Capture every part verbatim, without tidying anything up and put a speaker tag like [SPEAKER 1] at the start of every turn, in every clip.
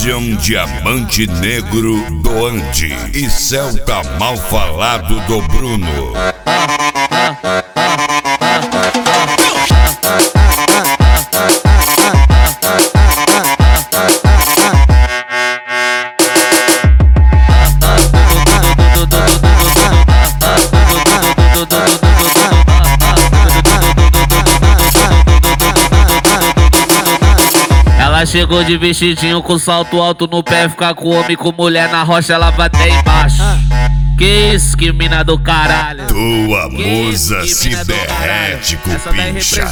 [SPEAKER 1] Vision Diamante Negro do Andi e Celta Mal Falado do Bruno.
[SPEAKER 2] Ela chegou de vestidinho com salto alto no pé, ficar com homem, com mulher na rocha, ela vai até embaixo. Que isso, que mina do caralho.
[SPEAKER 1] Tua
[SPEAKER 2] Que
[SPEAKER 1] musa
[SPEAKER 2] isso,
[SPEAKER 1] se
[SPEAKER 2] que mina do
[SPEAKER 1] derrete com
[SPEAKER 2] Essa daí
[SPEAKER 1] pincha.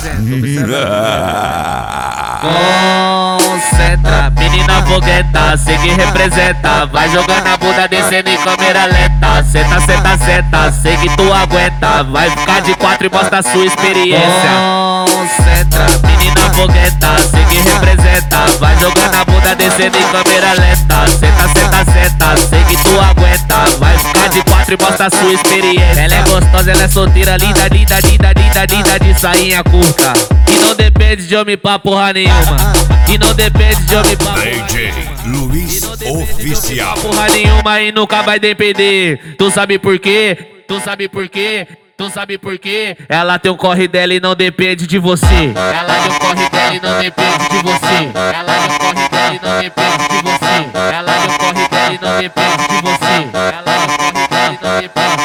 [SPEAKER 2] Concentra, menina fogueta, sei que representa. Vai jogando a bunda, descendo em câmera lenta. Senta, senta, senta, sei que tu aguenta. Vai ficar de quatro e mostra a sua experiência. Concentra, menina fogueta, sei que representa. Vai jogando a bunda, descendo em câmera lenta. Senta, senta, senta, sei que tu aguenta. Vai ficar de quatro e mostra a sua experiência. Ela é gostosa, ela é solteira, linda, linda, linda, linda, linda, de sainha curta. E não depende de homem pra porra nenhuma. E não depende de homem pra
[SPEAKER 1] D J Luiz Oficial.
[SPEAKER 2] porra nenhuma e nunca vai depender. Tu sabe por quê? Tu sabe por quê? Tu sabe por quê? Ela tem um corre dela e não depende de você. Ela tem um corre dela e não depende de você. Ela tem um corre dela e não depende de você. Ela tem um corre dela e não depende de você. Ela tem um corre dela e não depende de você.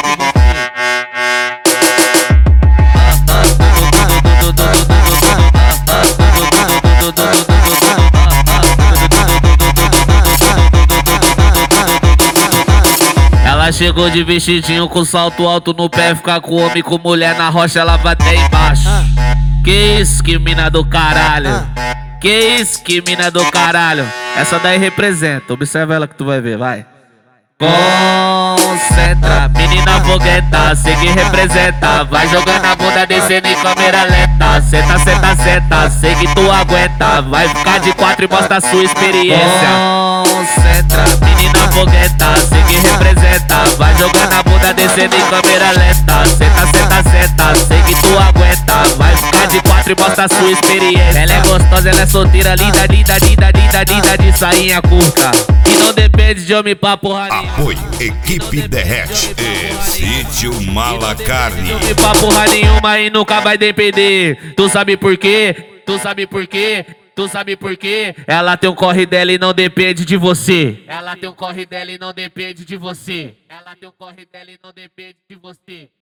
[SPEAKER 2] Ela chegou de vestidinho com salto alto no pé, ficar com homem, com mulher na rocha, ela vai até embaixo. Que isso, que mina do caralho. Que isso, que mina do caralho. Essa daí representa, observa ela que tu vai ver, vai. Concentra, menina fogueta, sei que representa. Vai jogando a bunda, descendo em câmera lenta. Senta, senta, senta, sei que tu aguenta. Vai ficar de quatro e mostra a sua experiência. Concentra, menina fogueta, sei que representa. Vai jogando a bunda, descendo em câmera lenta. Senta, senta, senta, sei que tu aguenta. Vai ficar de quatro e mostra a sua experiência. Ela é gostosa, ela é solteira, linda, linda, linda, linda, linda, de sainha curta. E não depende de homem pra porra nenhuma.
[SPEAKER 1] Apoio Equipe Derrete e Sítio Malacarne.
[SPEAKER 2] Não tem pra porra nenhuma e nunca vai depender. Tu sabe por quê? Tu sabe por quê? Tu sabe por quê? Ela tem um corre dela e não depende de você. Ela tem um corre dela e não depende de você. Ela tem um corre dela e não depende de você.